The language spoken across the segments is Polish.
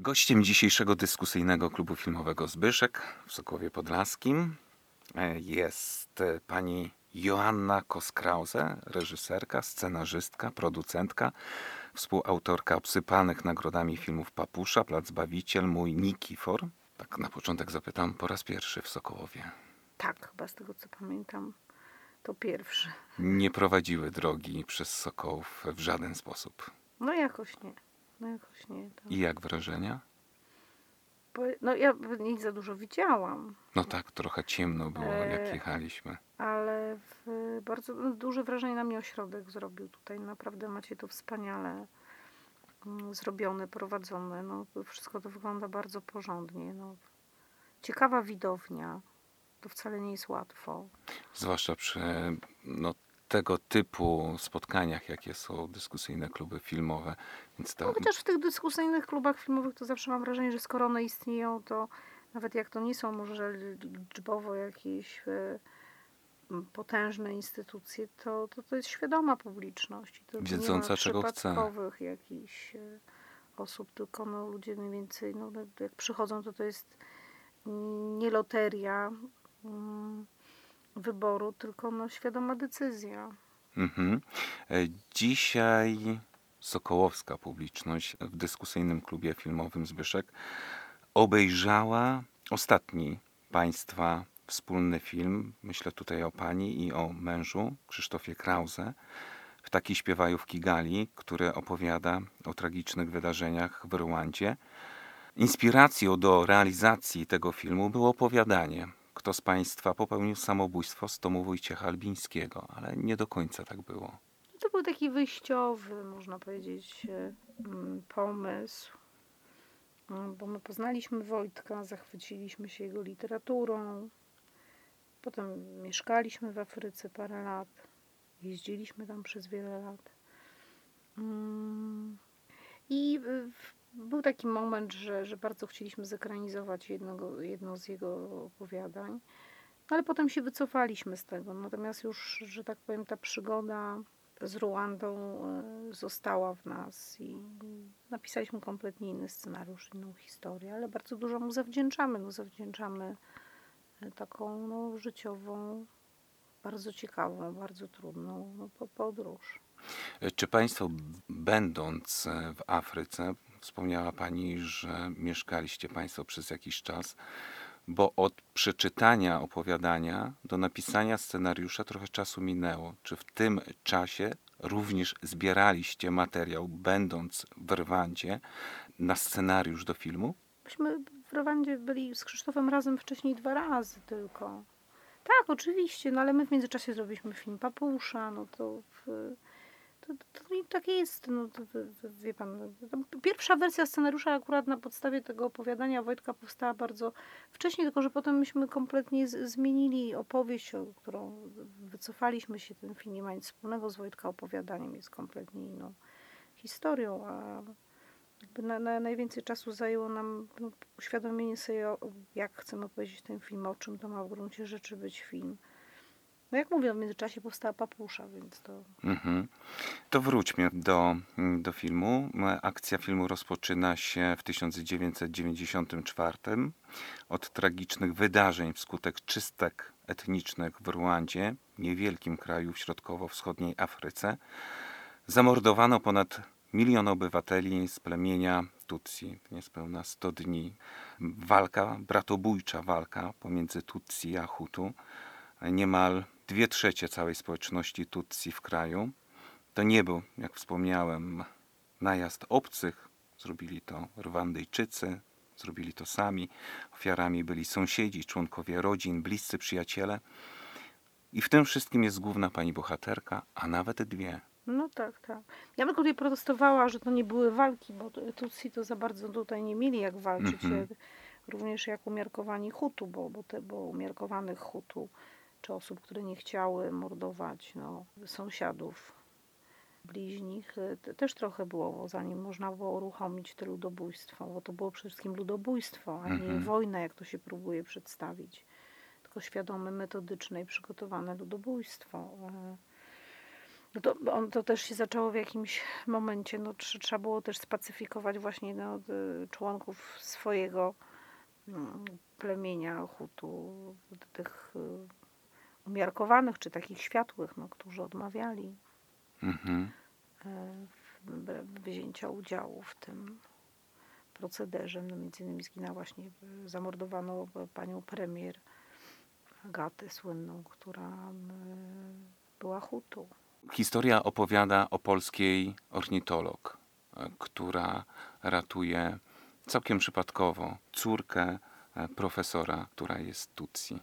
Gościem dzisiejszego dyskusyjnego klubu filmowego Zbyszek w Sokołowie Podlaskim jest pani Joanna Kos-Krause, reżyserka, scenarzystka, producentka, współautorka obsypanych nagrodami filmów Papusza, Plac Zbawiciel, Mój Nikifor. Tak na początek zapytam, po raz pierwszy w Sokołowie. Tak, chyba z tego co pamiętam, to pierwszy. Nie prowadziły drogi przez Sokołów w żaden sposób. No jakoś nie. Tak. I jak wrażenia? No ja nie za dużo widziałam. No tak, trochę ciemno było, jak jechaliśmy. Ale bardzo duże wrażenie na mnie ośrodek zrobił tutaj. Naprawdę macie to wspaniale zrobione, prowadzone. No, wszystko to wygląda bardzo porządnie. No. Ciekawa widownia. To wcale nie jest łatwo. Zwłaszcza przy tego typu spotkaniach, jakie są dyskusyjne kluby filmowe. Więc to... Chociaż w tych dyskusyjnych klubach filmowych to zawsze mam wrażenie, że skoro one istnieją, to nawet jak to nie są może liczbowo jakieś potężne instytucje, to jest świadoma publiczność. To wiedząca, czego chce. Przypadkowych jakichś osób, tylko ludzie mniej więcej, jak przychodzą, to jest nie loteria wyboru, tylko świadoma decyzja. Dzisiaj sokołowska publiczność w dyskusyjnym klubie filmowym Zbyszek obejrzała ostatni państwa wspólny film, myślę tutaj o pani i o mężu, Krzysztofie Krause, Ptaki śpiewają w Kigali, który opowiada o tragicznych wydarzeniach w Rwandzie. Inspiracją do realizacji tego filmu było opowiadanie, kto z państwa popełnił samobójstwo z tomu Wojciecha Albińskiego, ale nie do końca tak było. To był taki wyjściowy, można powiedzieć, pomysł, bo my poznaliśmy Wojtka, zachwyciliśmy się jego literaturą, potem mieszkaliśmy w Afryce parę lat, jeździliśmy tam przez wiele lat i był taki moment, że bardzo chcieliśmy zekranizować jedno z jego opowiadań, ale potem się wycofaliśmy z tego. Natomiast już, że tak powiem, ta przygoda z Ruandą została w nas i napisaliśmy kompletnie inny scenariusz, inną historię, ale bardzo dużo mu zawdzięczamy. Zawdzięczamy taką życiową, bardzo ciekawą, bardzo trudną podróż. Czy państwo, będąc w Afryce, wspomniała pani, że mieszkaliście państwo przez jakiś czas, bo od przeczytania opowiadania do napisania scenariusza trochę czasu minęło. Czy w tym czasie również zbieraliście materiał, będąc w Rwandzie, na scenariusz do filmu? Myśmy w Rwandzie byli z Krzysztofem razem wcześniej 2 razy tylko. Tak, oczywiście, ale my w międzyczasie zrobiliśmy film Papusza, to tak jest. Wie pan, pierwsza wersja scenariusza akurat na podstawie tego opowiadania Wojtka powstała bardzo wcześniej, tylko że potem myśmy kompletnie zmienili opowieść, którą wycofaliśmy się. Ten film nie ma nic wspólnego z Wojtka opowiadaniem, jest kompletnie inną historią, a jakby najwięcej czasu zajęło nam uświadomienie sobie, jak chcemy opowiedzieć ten film, o czym to ma w gruncie rzeczy być film. Jak mówię, w międzyczasie powstała Papusza, więc to... To wróćmy do filmu. Akcja filmu rozpoczyna się w 1994 od tragicznych wydarzeń wskutek czystek etnicznych w Rwandzie, niewielkim kraju w środkowo-wschodniej Afryce. Zamordowano ponad 1 milion obywateli z plemienia Tutsi. Niespełna 100 dni. Bratobójcza walka pomiędzy Tutsi a Hutu. Niemal 2/3 całej społeczności Tutsi w kraju. To nie był, jak wspomniałem, najazd obcych. Zrobili to Rwandyjczycy, zrobili to sami. Ofiarami byli sąsiedzi, członkowie rodzin, bliscy przyjaciele. I w tym wszystkim jest główna pani bohaterka, a nawet 2. No tak. Ja bym tutaj protestowała, że to nie były walki, bo Tutsi to za bardzo tutaj nie mieli jak walczyć. Również jak umiarkowani Hutu, bo umiarkowanych Hutu, czy osób, które nie chciały mordować sąsiadów bliźnich, też trochę było, zanim można było uruchomić te ludobójstwo, bo to było przede wszystkim ludobójstwo, a nie wojna, jak to się próbuje przedstawić, tylko świadome, metodyczne i przygotowane ludobójstwo. No to też się zaczęło w jakimś momencie, no trzeba było też spacyfikować właśnie no, członków swojego plemienia Hutu, tych umiarkowanych czy takich światłych, no, którzy odmawiali Mhm. wzięcia udziału w tym procederze. No, między innymi zginęła właśnie, zamordowano panią premier Agatę słynną, która była Hutu. Historia opowiada o polskiej ornitolog, która ratuje całkiem przypadkowo córkę profesora, która jest Tutsi.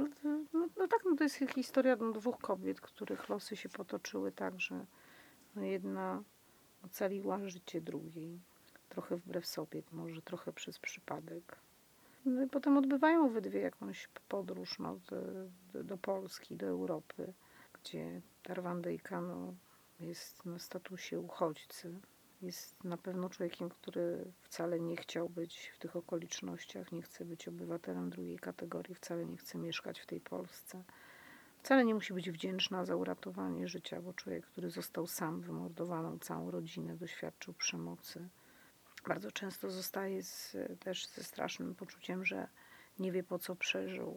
No tak, no to jest historia dwóch kobiet, których losy się potoczyły tak, że no jedna ocaliła życie drugiej. Trochę wbrew sobie, może trochę przez przypadek. No i potem odbywają obydwie jakąś podróż no, do Polski, do Europy, gdzie Tarwandyjka no, jest na statusie uchodźcy. Jest na pewno człowiekiem, który wcale nie chciał być w tych okolicznościach, nie chce być obywatelem drugiej kategorii, wcale nie chce mieszkać w tej Polsce. Wcale nie musi być wdzięczna za uratowanie życia, bo człowiek, który został sam, wymordowaną całą rodzinę, doświadczył przemocy. Bardzo często zostaje też ze strasznym poczuciem, że nie wie po co przeżył.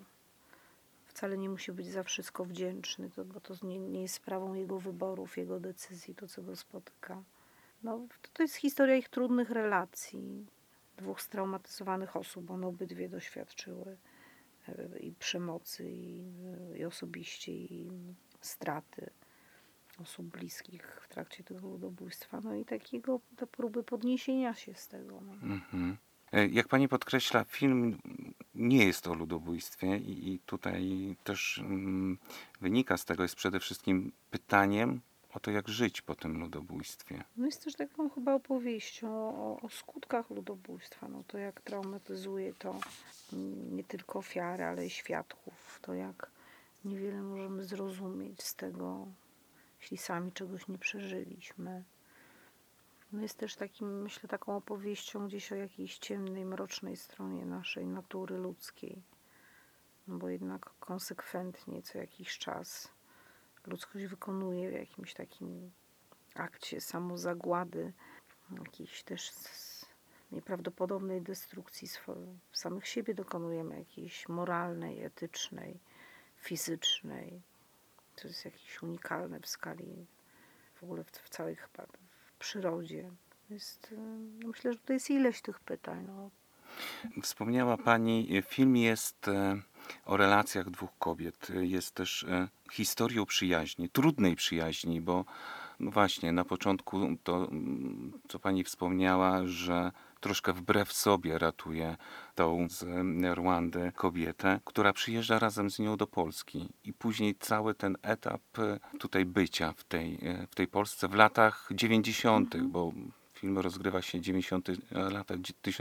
Wcale nie musi być za wszystko wdzięczny, bo to nie jest sprawą jego wyborów, jego decyzji, to co go spotyka. No, to jest historia ich trudnych relacji, dwóch straumatyzowanych osób, one obydwie doświadczyły i przemocy, i osobiście, i straty osób bliskich w trakcie tego ludobójstwa. No i takiego te próby podniesienia się z tego. No. Mhm. Jak pani podkreśla, film nie jest o ludobójstwie i tutaj też wynika z tego, jest przede wszystkim pytaniem o to, jak żyć po tym ludobójstwie. No jest też taką chyba opowieścią o skutkach ludobójstwa, no to jak traumatyzuje to nie tylko ofiary, ale i świadków, to jak niewiele możemy zrozumieć z tego, jeśli sami czegoś nie przeżyliśmy. No jest też takim, myślę, taką opowieścią gdzieś o jakiejś ciemnej, mrocznej stronie naszej natury ludzkiej. No bo jednak konsekwentnie co jakiś czas ludzkość wykonuje w jakimś takim akcie samozagłady, jakiejś też nieprawdopodobnej destrukcji samych siebie dokonujemy, jakiejś moralnej, etycznej, fizycznej. To jest jakieś unikalne w skali, w ogóle w całej chyba w przyrodzie. No myślę, że to jest ileś tych pytań. No. Wspomniała pani, film jest o relacjach dwóch kobiet. Jest też historią przyjaźni, trudnej przyjaźni, bo no właśnie na początku to, co pani wspomniała, że troszkę wbrew sobie ratuje tą z Rwandy kobietę, która przyjeżdża razem z nią do Polski. I później cały ten etap tutaj bycia w tej Polsce w latach 90., bo film rozgrywa się w 90. latach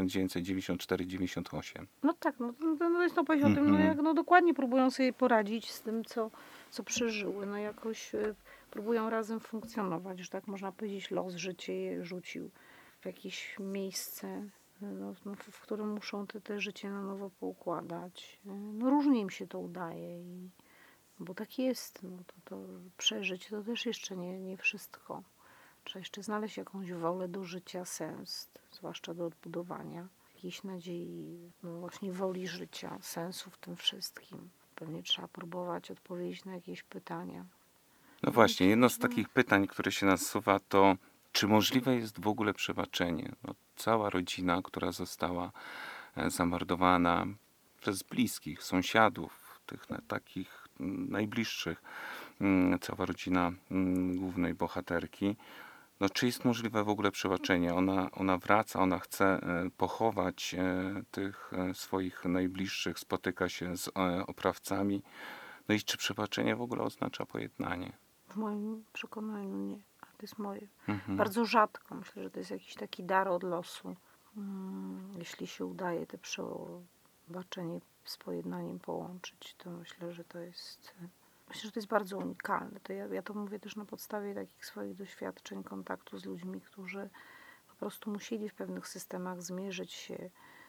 1994-98. No tak, no jest opowieść o tym, no jak no dokładnie próbują sobie poradzić z tym, co przeżyły. No jakoś próbują razem funkcjonować, że tak można powiedzieć, los życie je rzucił w jakieś miejsce, no, w którym muszą te życie na nowo poukładać. No różnie im się to udaje, bo tak jest. No, to przeżyć to też jeszcze nie wszystko. Trzeba jeszcze znaleźć jakąś wolę do życia, sens, zwłaszcza do odbudowania jakiejś nadziei, no właśnie woli życia, sensu w tym wszystkim. Pewnie trzeba próbować odpowiedzieć na jakieś pytania. No właśnie, jedno z takich pytań, które się nasuwa, to czy możliwe jest w ogóle przebaczenie? No, cała rodzina, która została zamordowana przez bliskich, sąsiadów, tych takich najbliższych, cała rodzina głównej bohaterki. No, czy jest możliwe w ogóle przebaczenie? Ona wraca, ona chce pochować tych swoich najbliższych, spotyka się z oprawcami. No i czy przebaczenie w ogóle oznacza pojednanie? W moim przekonaniu nie, a to jest moje. Mhm. Bardzo rzadko. Myślę, że to jest jakiś taki dar od losu. Jeśli się udaje te przebaczenie z pojednaniem połączyć, to myślę, że to jest... Myślę, że to jest bardzo unikalne. To ja to mówię też na podstawie takich swoich doświadczeń, kontaktu z ludźmi, którzy po prostu musieli w pewnych systemach zmierzyć się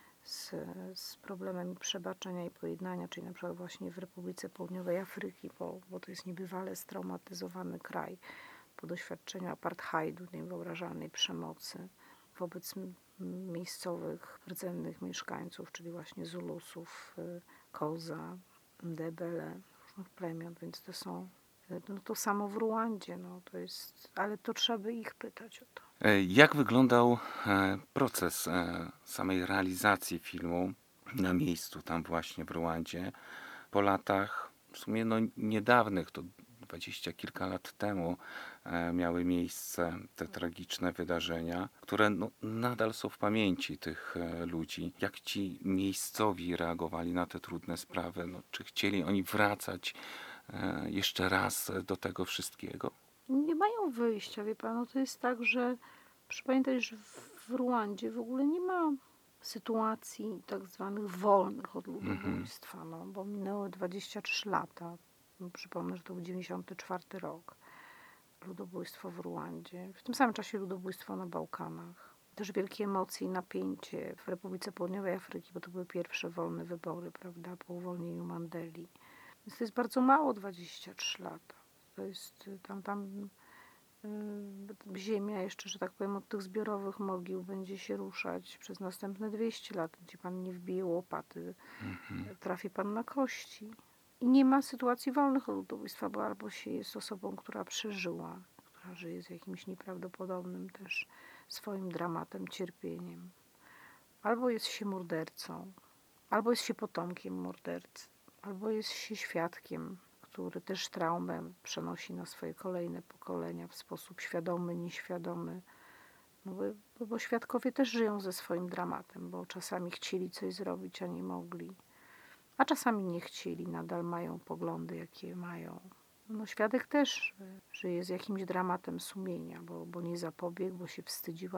z problemem przebaczenia i pojednania, czyli na przykład właśnie w Republice Południowej Afryki, bo to jest niebywale straumatyzowany kraj po doświadczeniu apartheidu, niewyobrażalnej przemocy wobec miejscowych, rdzennych mieszkańców, czyli właśnie Zulusów, Koza, Ndebele, różnych plemion, więc to są, no to samo w Ruandzie, no to jest, ale to trzeba by ich pytać o to. Jak wyglądał proces samej realizacji filmu na miejscu, tam właśnie w Ruandzie, po latach w sumie no, niedawnych, to 20 kilka lat temu miały miejsce te tragiczne wydarzenia, które no, nadal są w pamięci tych ludzi. Jak ci miejscowi reagowali na te trudne sprawy? No, czy chcieli oni wracać jeszcze raz do tego wszystkiego? Nie mają wyjścia, wie pan, no to jest tak, że proszę pamiętać, że w Ruandzie w ogóle nie ma sytuacji tak zwanych wolnych od ludobójstwa, no, bo minęły 23 lata. Przypomnę, że to był 94 rok. Ludobójstwo w Ruandzie. W tym samym czasie ludobójstwo na Bałkanach. Też wielkie emocje i napięcie w Republice Południowej Afryki, bo to były pierwsze wolne wybory, prawda, po uwolnieniu Mandeli. Więc to jest bardzo mało 23 lata. To jest tam ziemia jeszcze, że tak powiem, od tych zbiorowych mogił będzie się ruszać przez następne 200 lat. Gdzie pan nie wbije łopaty, trafi pan na kości. I nie ma sytuacji wolnych od ludobójstwa, bo albo się jest osobą, która przeżyła, która żyje z jakimś nieprawdopodobnym też swoim dramatem, cierpieniem. Albo jest się mordercą, albo jest się potomkiem mordercy, albo jest się świadkiem, który też traumę przenosi na swoje kolejne pokolenia w sposób świadomy, nieświadomy. No bo świadkowie też żyją ze swoim dramatem, bo czasami chcieli coś zrobić, a nie mogli. A czasami nie chcieli, nadal mają poglądy, jakie mają. No, świadek też żyje z jakimś dramatem sumienia, bo nie zapobiegł, bo się wstydził,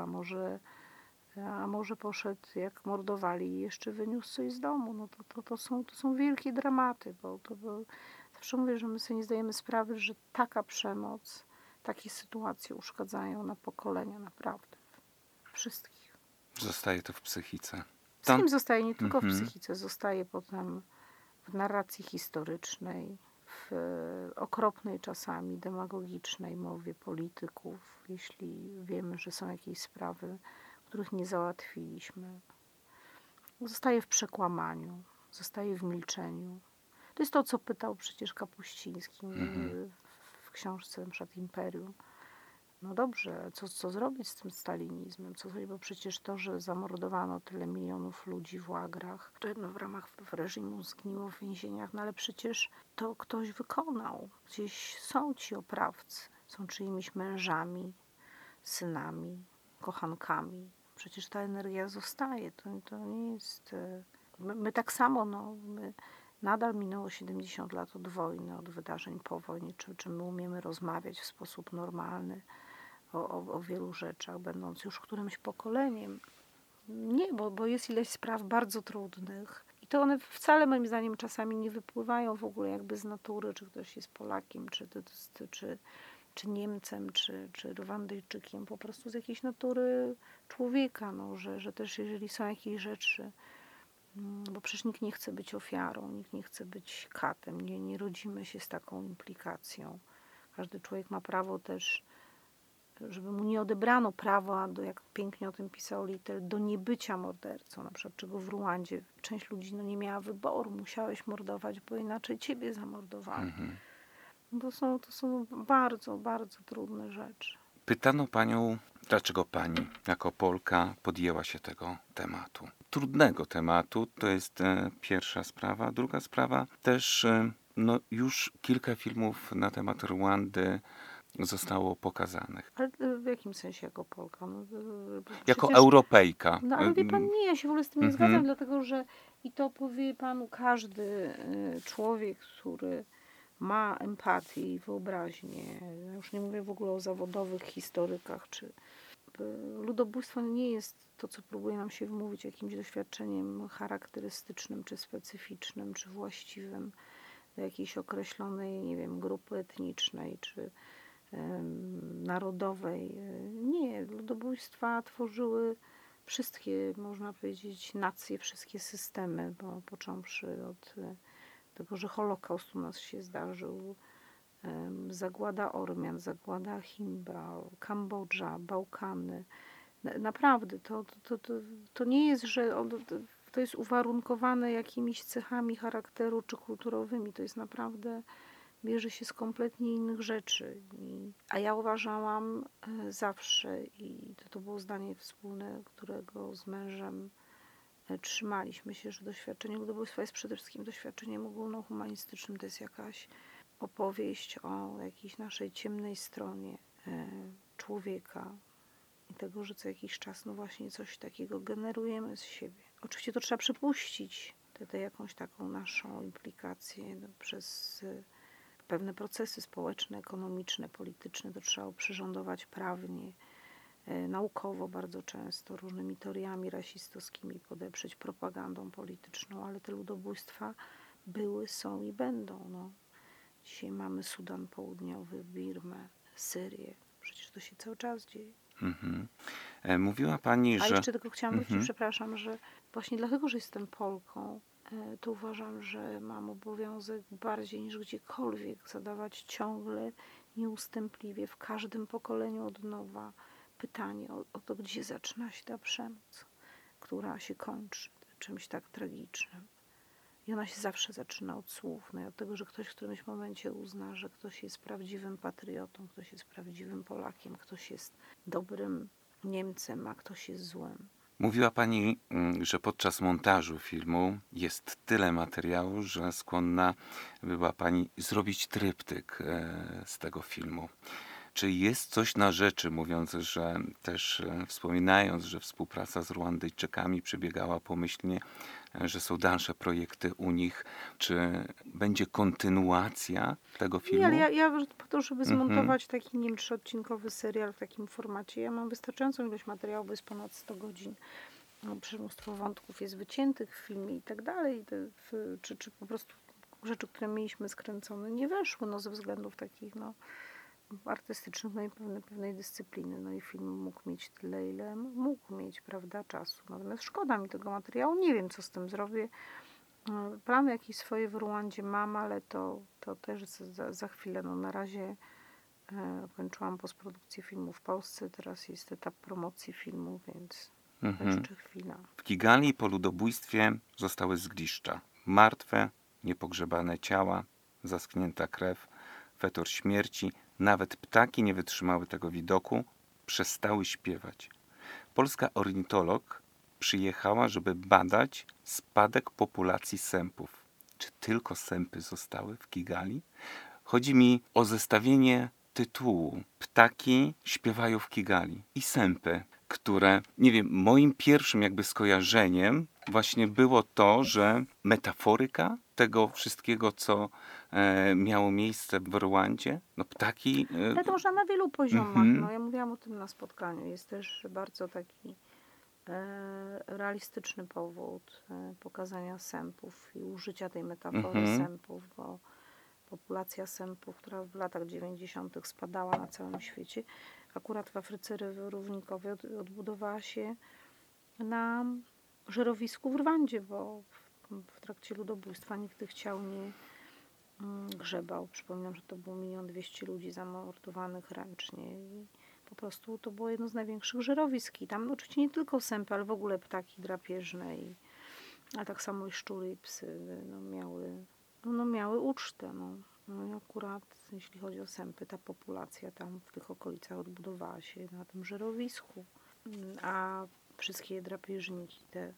a może poszedł, jak mordowali i jeszcze wyniósł coś z domu. No to są wielkie dramaty, bo zawsze mówię, że my sobie nie zdajemy sprawy, że taka przemoc, takie sytuacje uszkadzają na pokolenia naprawdę. Wszystkich. Zostaje to w psychice. Wszystkim zostaje, nie tylko w psychice, zostaje potem w narracji historycznej, w okropnej czasami demagogicznej mowie polityków, jeśli wiemy, że są jakieś sprawy, których nie załatwiliśmy. Zostaje w przekłamaniu, zostaje w milczeniu. To jest to, co pytał przecież Kapuściński w książce np. Imperium. No dobrze, co zrobić z tym stalinizmem? Co zrobić? Bo przecież to, że zamordowano tyle milionów ludzi w łagrach, to jedno w ramach reżimu zgniło w więzieniach, no ale przecież to ktoś wykonał. Gdzieś są ci oprawcy, są czyimiś mężami, synami, kochankami. Przecież ta energia zostaje. To nie jest... My tak samo, no, nadal minęło 70 lat od wojny, od wydarzeń po wojnie. Czy my umiemy rozmawiać w sposób normalny o wielu rzeczach, będąc już którymś pokoleniem? Nie, bo jest ileś spraw bardzo trudnych. I to one wcale moim zdaniem czasami nie wypływają w ogóle jakby z natury, czy ktoś jest Polakiem, czy Niemcem, czy Rwandyjczykiem, po prostu z jakiejś natury człowieka, no, że też jeżeli są jakieś rzeczy, bo przecież nikt nie chce być ofiarą, nikt nie chce być katem, nie rodzimy się z taką implikacją. Każdy człowiek ma prawo też, żeby mu nie odebrano prawa, jak pięknie o tym pisał Littel, do niebycia mordercą, na przykład czego w Ruandzie część ludzi nie miała wyboru, musiałeś mordować, bo inaczej ciebie zamordowali. To są bardzo, bardzo trudne rzeczy. Pytano panią, dlaczego pani jako Polka podjęła się tego tematu. Trudnego tematu, to jest pierwsza sprawa. Druga sprawa, też no, już kilka filmów na temat Rwandy zostało pokazanych. Ale w jakim sensie jako Polka? No, Jako przecież, Europejka. no ale wie pan, nie, ja się w ogóle z tym nie zgadzam, dlatego że i to powie panu każdy człowiek, który ma empatię i wyobraźnię. Ja już nie mówię w ogóle o zawodowych historykach, czy ludobójstwo nie jest to, co próbuje nam się wmówić, jakimś doświadczeniem charakterystycznym, czy specyficznym, czy właściwym do jakiejś określonej, nie wiem, grupy etnicznej, czy narodowej. Nie, ludobójstwa tworzyły wszystkie, można powiedzieć, nacje, wszystkie systemy, bo począwszy od tego, że Holokaust u nas się zdarzył, zagłada Ormian, zagłada Himba, Kambodża, Bałkany. Naprawdę, to nie jest, że to jest uwarunkowane jakimiś cechami charakteru czy kulturowymi. To jest naprawdę, bierze się z kompletnie innych rzeczy. A ja uważałam zawsze, i to było zdanie wspólne, którego z mężem trzymaliśmy się, że doświadczenie ludobójstwa jest przede wszystkim doświadczeniem ogólnohumanistycznym. To jest jakaś opowieść o jakiejś naszej ciemnej stronie człowieka i tego, że co jakiś czas no właśnie coś takiego generujemy z siebie. Oczywiście to trzeba przypuścić, tę jakąś taką naszą implikację przez pewne procesy społeczne, ekonomiczne, polityczne. To trzeba oprzyrządować prawnie, naukowo bardzo często, różnymi teoriami rasistowskimi podeprzeć, propagandą polityczną, ale te ludobójstwa były, są i będą. No. Dzisiaj mamy Sudan Południowy, Birmę, Syrię. Przecież to się cały czas dzieje. Mhm. Mówiła pani, A że... jeszcze tylko chciałam wrócić, Mhm. przepraszam, że właśnie dlatego, że jestem Polką, to uważam, że mam obowiązek bardziej niż gdziekolwiek zadawać ciągle, nieustępliwie, w każdym pokoleniu od nowa pytanie o to, gdzie zaczyna się ta przemoc, która się kończy czymś tak tragicznym. I ona się zawsze zaczyna od słów, no i od tego, że ktoś w którymś momencie uzna, że ktoś jest prawdziwym patriotą, ktoś jest prawdziwym Polakiem, ktoś jest dobrym Niemcem, a ktoś jest złym. Mówiła pani, że podczas montażu filmu jest tyle materiału, że skłonna była pani zrobić tryptyk z tego filmu. Czy jest coś na rzeczy, mówiąc, że też wspominając, że współpraca z Ruandyjczykami przebiegała pomyślnie, że są dalsze projekty u nich, czy będzie kontynuacja tego filmu? Nie, ale ja po to, żeby Mhm. zmontować taki, nie wiem, 3-odcinkowy serial w takim formacie, ja mam wystarczającą ilość materiału, bo jest ponad 100 godzin. No, przecież mnóstwo wątków jest wyciętych w filmie i tak dalej, czy po prostu rzeczy, które mieliśmy skręcone, nie weszły, no ze względów takich, no, artystycznych, no i pewnej dyscypliny. No i film mógł mieć tyle, ile mógł mieć, prawda, czasu. Natomiast szkoda mi tego materiału, nie wiem, co z tym zrobię. Plany jakieś swoje w Ruandzie mam, ale to też za chwilę. No na razie kończyłam postprodukcję filmu w Polsce, teraz jest etap promocji filmu, więc jeszcze chwila. W Kigali po ludobójstwie zostały zgliszcza. Martwe, niepogrzebane ciała, zaschnięta krew, fetor śmierci. Nawet ptaki nie wytrzymały tego widoku, przestały śpiewać. Polska ornitolog przyjechała, żeby badać spadek populacji sępów. Czy tylko sępy zostały w Kigali? Chodzi mi o zestawienie tytułu. Ptaki śpiewają w Kigali i sępy, które, nie wiem, moim pierwszym jakby skojarzeniem właśnie było to, że metaforyka tego wszystkiego, co miało miejsce w Rwandzie, no ptaki... Ale to można na wielu poziomach. No, ja mówiłam o tym na spotkaniu. Jest też bardzo taki realistyczny powód pokazania sępów i użycia tej metafory sępów, bo populacja sępów, która w latach 90. spadała na całym świecie, akurat w Afryce Równikowej odbudowała się na żerowisku w Rwandzie, bo w trakcie ludobójstwa nikt tych ciał nie grzebał. Przypominam, że to było 1 200 000 ludzi zamordowanych ręcznie i po prostu to było jedno z największych żerowisk. I tam oczywiście nie tylko sępy, ale w ogóle ptaki drapieżne, a tak samo i szczury i psy miały ucztę. No i akurat jeśli chodzi o sępy, ta populacja tam w tych okolicach odbudowała się na tym żerowisku. A wszystkie drapieżniki, te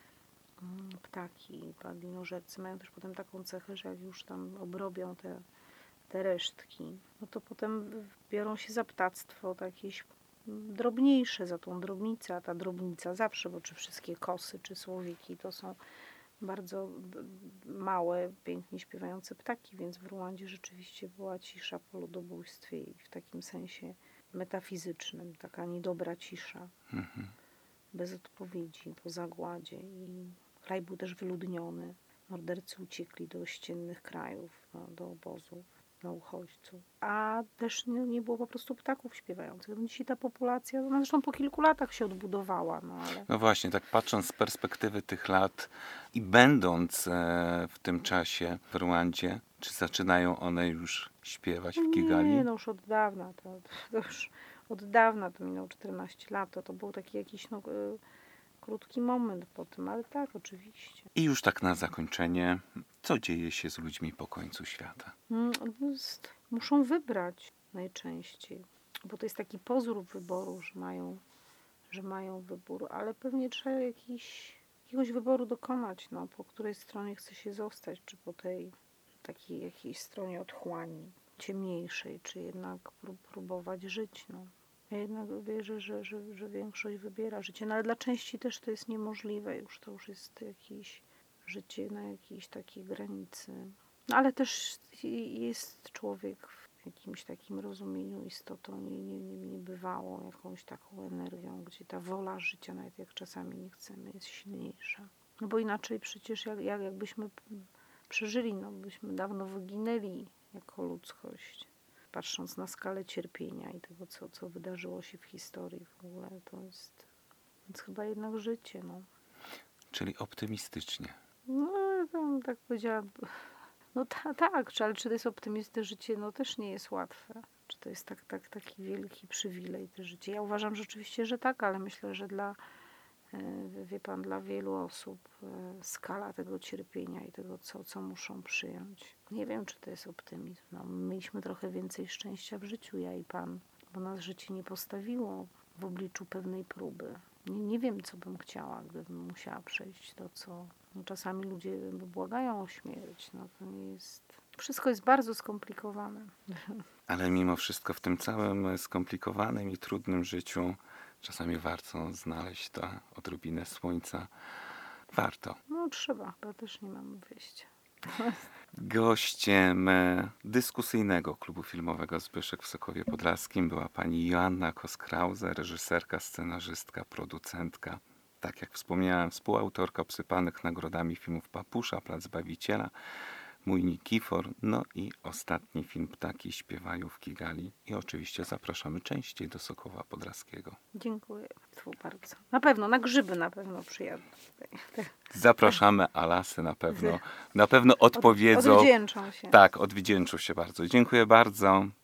ptaki, padlinożercy mają też potem taką cechę, że jak już tam obrobią te resztki, no to potem biorą się za ptactwo jakieś drobniejsze, za tą drobnicę, a ta drobnica zawsze, bo czy wszystkie kosy, czy słowiki to są bardzo małe, pięknie śpiewające ptaki, więc w Rwandzie rzeczywiście była cisza po ludobójstwie i w takim sensie metafizycznym, taka niedobra cisza, bez odpowiedzi po zagładzie i kraj był też wyludniony. Mordercy uciekli do ościennych krajów, do obozów dla uchodźców. A też nie było po prostu ptaków śpiewających. No dzisiaj ta populacja, no zresztą po kilku latach się odbudowała. Ale... No właśnie, tak patrząc z perspektywy tych lat i będąc w tym czasie w Rwandzie, Czy zaczynają one już śpiewać w Kigali? Nie, no już od dawna. To już od dawna, to minęło 14 lat. To był taki jakiś krótki moment po tym, ale tak, oczywiście. I już tak na zakończenie, co dzieje się z ludźmi po końcu świata? Muszą wybrać najczęściej, bo to jest taki pozór wyboru, że mają wybór, ale pewnie trzeba jakiegoś wyboru dokonać, no, po której stronie chce się zostać, czy po tej takiej jakiejś stronie otchłani, ciemniejszej, czy jednak próbować żyć, no. Ja jednak wierzę, że większość wybiera życie, no ale dla części też to jest niemożliwe już, to już jest jakieś życie na jakiejś takiej granicy. No ale też jest człowiek w jakimś takim rozumieniu istotą niebywałą, jakąś taką energią, gdzie ta wola życia, nawet jak czasami nie chcemy, jest silniejsza. No bo inaczej przecież jakbyśmy przeżyli, no byśmy dawno wyginęli jako ludzkość. Patrząc na skalę cierpienia i tego, co wydarzyło się w historii w ogóle, to jest więc chyba jednak życie, no. Czyli optymistycznie. No, tak powiedziałam. No tak, ale czy to jest optymistyczne życie? No też nie jest łatwe. Czy to jest taki wielki przywilej to życie? Ja uważam rzeczywiście, że tak, ale myślę, że wie pan, dla wielu osób skala tego cierpienia i tego, co muszą przyjąć. Nie wiem, czy to jest optymizm. No, mieliśmy trochę więcej szczęścia w życiu, ja i pan, bo nas życie nie postawiło w obliczu pewnej próby. Nie wiem, co bym chciała, gdybym musiała przejść to, co... No, czasami ludzie błagają o śmierć. No, to nie jest... Wszystko jest bardzo skomplikowane. Ale mimo wszystko w tym całym skomplikowanym i trudnym życiu czasami warto znaleźć tę odrobinę słońca. Warto. No trzeba, bo też nie mam wyjścia. Gościem dyskusyjnego klubu filmowego Zbyszek w Sokowie Podlaskim była pani Joanna Kos-Krause, reżyserka, scenarzystka, producentka. Tak jak wspomniałem, współautorka obsypanych nagrodami filmów Papusza, Plac Zbawiciela, Mój Nikifor, no i ostatni film Ptaki śpiewają w Kigali. I oczywiście zapraszamy częściej do Sokowa Podlaskiego. Dziękuję bardzo. Na pewno, na grzyby na pewno przyjadę. Zapraszamy, a lasy na pewno odpowiedzą. Odwdzięczą się. Tak, odwdzięczą się bardzo. Dziękuję bardzo.